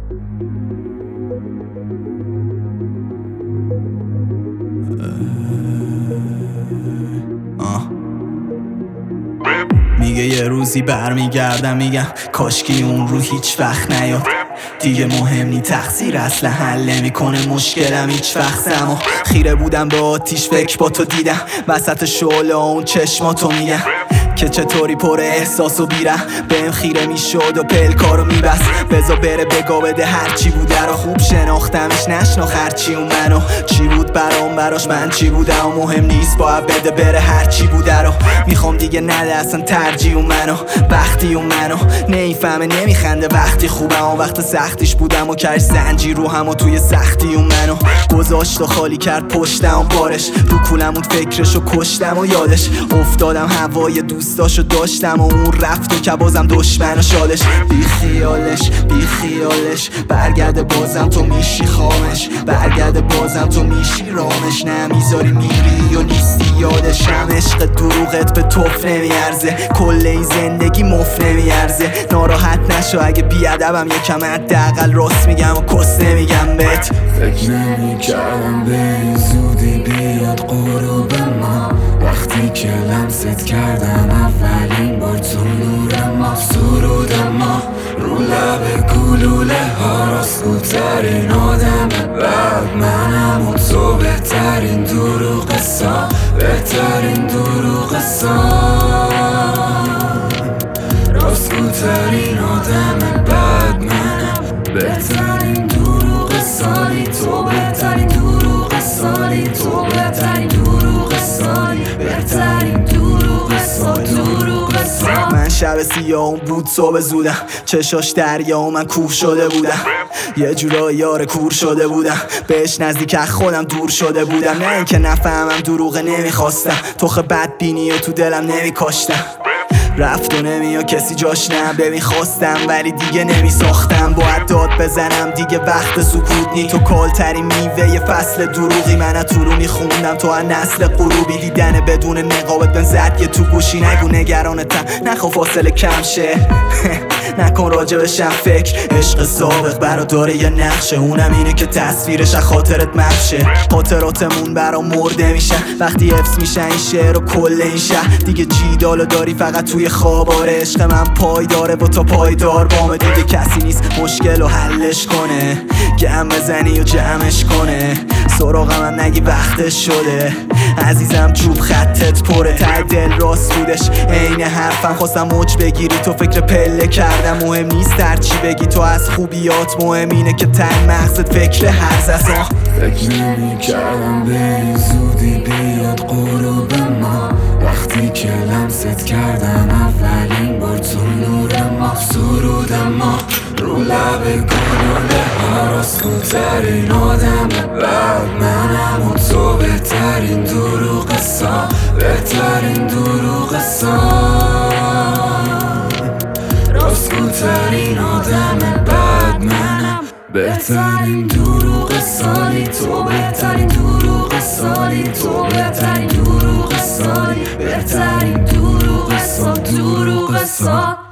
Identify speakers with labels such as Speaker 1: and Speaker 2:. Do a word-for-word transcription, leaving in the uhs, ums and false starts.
Speaker 1: میگه یه روزی برمیگردم، میگم کاشکی اون رو هیچ وقت نیاد. دیگه مهم نی تقصیر اصلا حل نمیکنه مشکلم هیچ وقت. اما خیره بودم به آتیش، فکر با تو دیدم وسط شعله اون چشماتو، میگم که چطوری پر احساس و بیرم بهم خیره میشد و پلکارو میبست. بزا بره بگا بده هرچی بوده رو، خوب شناختمش نشناخ هرچی اون منو. چی بود برام براش من چی بودم و مهم نیست باید بده بره هرچی بوده رو. میخوام دیگه نده اصلا ترجیح اون منو، بختی اون منو نیفهمه نمیخنده وقتی خوبم و وقت سختیش بودم و کرش زنجیر رو هم و توی سختی اون منو گذاشت و خالی کرد پشتم و بارش رو کولم اون فکرشو کشتم و یادش افتادم هوای دوستاشو داشتم و اون رفت و که بازم دشمن و شالش. بی خیالش بی خیالش برگرده بازم تو میشی خامش، برگرده بازم تو میشی رامش. نمیذاری میری و نیستی یادشم، عشق دروغت به توف نمیارزه، کل این زندگی مف نمیارزه. ناراحت نشو اگه بیادبم یکم، حداقل راست میگم و کس نمیگم بهت.
Speaker 2: فکر نمیکردم به این زودی بیاد غروب ما، وقتی که لمست کردم اولین بار تو نور ما. سرود ما رو لب گلوله ها، راستگوترین آدم بعد منم و تو بهترین دروغ سا، بهترین دروغ سا. راستگوترین آدم بعد منم، بهترین دروغ سالی تو، بهترین دروغ سالی تو، بهترین دروغ سالی، بهترین دروغ سالی، دروغ سالی.
Speaker 1: من شب سیاه اون بود صبح زودم، چشاش دریا و من کوه شده بودم، یه جورایی یار کور شده بودم، بهش نزدیک از خودم دور شده بودم. نه اینکه نفهمم دروغه نمیخواستم، توخ بدبینی و تو دلم نمیکاشتم. رفت و نمیا کسی جاش نه، ببین خواستم ولی دیگه نمیساختم. باید داد بزنم دیگه وقت سکوت نی، تو کالترین میوه یه فصل دروغی. من از تو رو میخوندم تو از نسل غروبی، دیدن بدون نقابت بن زد یه تو گوشی. نگو نگرانتم نخوا فاصله کم شه نکن راجبشم فکر، عشق سابق براداره یه نقشه، اونم اینه که تصویرش از خاطرت مفشه. خاطراتمون برام مرده میشن وقتی حفظ میشن این شعر و کل این شهر. دیگه جیدالو داری فقط توی خواباره، عشق من پایداره و تا پایدار بامه. دیگه کسی نیست مشکل و حلش کنه، گم بزنی و جمعش کنه. سراغم هم نگی وقتش شده عزیزم، چوب خطت پره. ته دل راست بودش عین حرفم، خواستم موج بگیری تو فکر پله کردم. مهم نیست هرچی بگی تو از خوبیات، مهم اینه که تن مغزت فکر هرز است.
Speaker 2: فکر نمی کردم به این زودی بیاد غروب ما، وقتی که لمست کردم اولین بار تو نور ما. سرود ما رو لب گلوله ها، راستگوترین آدم بعد منم و تو بهترین دروغ سا، بهترین دروغ سا. راستگوترین آدم بعد منم، بهترین دروغ سالی تو، بهترین دروغ سالی تو، بهترین دروغ سالی، بهترین دروغ سا، دروغ سا.